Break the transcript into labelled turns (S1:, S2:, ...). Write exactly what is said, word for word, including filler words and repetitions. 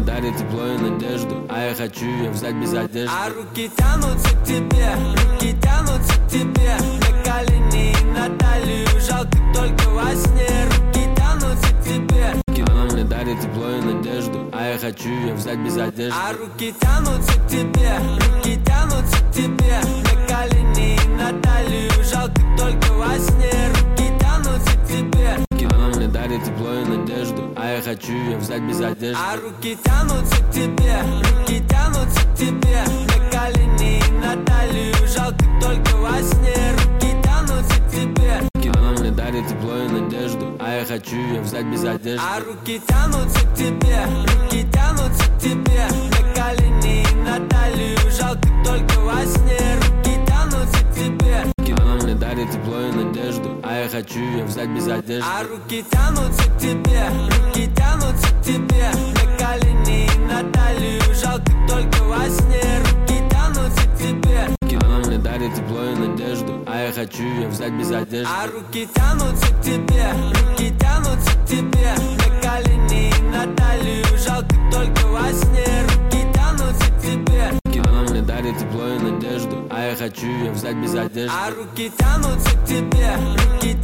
S1: дарит тепло и надежду, а я хочу ее взять без одежды.
S2: А руки тянутся к тебе, руки тянутся к тебе, на колени и на талию, жалко только во сне. Руки тянутся к тебе,
S1: она мне дарит тепло и надежду, а я хочу ее взять без одежды.
S2: а руки тянутся к тебе, руки тянутся к тебе, на колени и на талию, жалко только во сне. Руки тянутся к тебе,
S1: она мне дарит тепло и надежду, а я хочу ее взять без одежды.
S2: а руки тянутся к тебе, руки тянутся к тебе, на колени и на талию, жалко только во сне. Руки тянутся к тебе,
S1: она мне дарит тепло и надежду, а я хочу ее взять без одежды.
S2: а руки тянутся к тебе, руки тянутся к тебе, на колени и на талию, жалко только во сне. Руки тянутся к тебе,
S1: она мне дарит тепло и надежду, а я хочу ее взять без одежды.
S2: а руки тянутся к тебе, руки тянутся к тебе, на колени и на талию, жалко только во сне. Руки тянутся к тебе,
S1: она мне дарит тепло и надежду, а я хочу ее взять без одежды.
S2: а руки тянутся к тебе, руки тянутся к тебе, на колени и на талию, жалко только во сне. Руки тянутся к тебе,
S1: она мне дарит тепло и надежду, а я хочу ее взять без одежды.
S2: а руки тянутся к тебе, руки